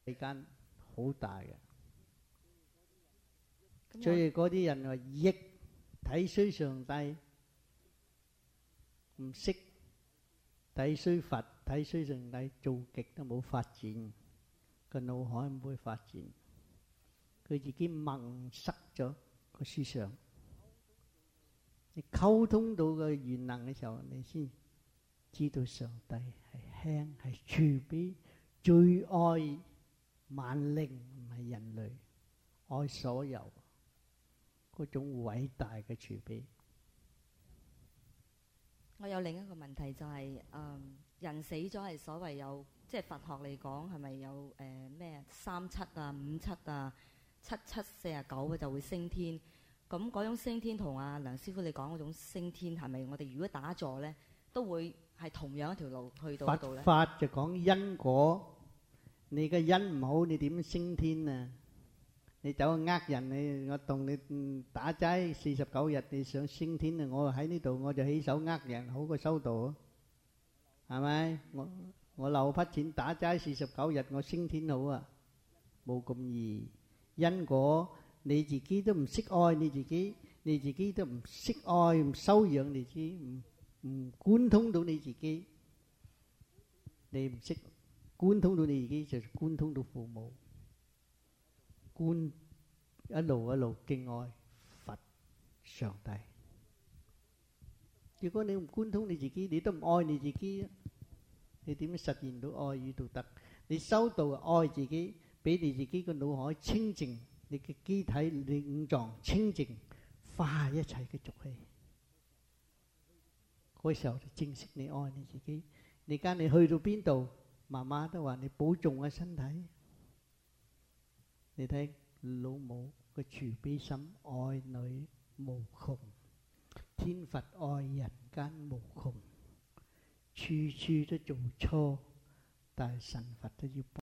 世間好大嘅，所以嗰啲人話逆睇衰上帝，唔識睇衰佛，睇衰上帝，做極都冇發展，個腦海唔會發展，佢自己蒙塞咗個思想。你溝通到個原能嘅時候，你先知道上帝係輕係慈悲，最愛萬靈，唔係人類，愛所有嗰種偉大嘅慈悲。 我有另一個問題就係、人死咗係所謂有，即係佛學嚟講係咪有咩37啊、57啊、77、49就會升天？咁嗰種升天同阿梁師傅你講嗰種升天係咪我哋如果打坐咧都會係同樣一條路去到嗰度咧？ 佛法就講因果，你嘅因唔好，你點升天啊？你走去呃人，我同你打齋49日，你想升天啊？我喺呢度我就起手呃人，好過修道啊，係咪？我留筆錢打齋49日，我升天好啊？冇咁易。因果你自己都唔識愛你自己，你自己都唔識愛，唔修養你自己，唔貫通到你自己，你唔識貫通到你自己，就貫通到父母。觀一路敬愛佛上帝。如果你唔觀通你自己，你都唔愛你自己，你點樣實現到愛與道德？你修道愛自己，俾你自己個腦海清淨，你嘅機體、你五臟清淨，化一切嘅俗氣。嗰時候就正式你愛你自己。而家你去到邊度，媽媽都話你保重個身體。你睇老母個慈悲心，愛女無窮，天佛愛人間無窮，處處都做錯，但係神佛都要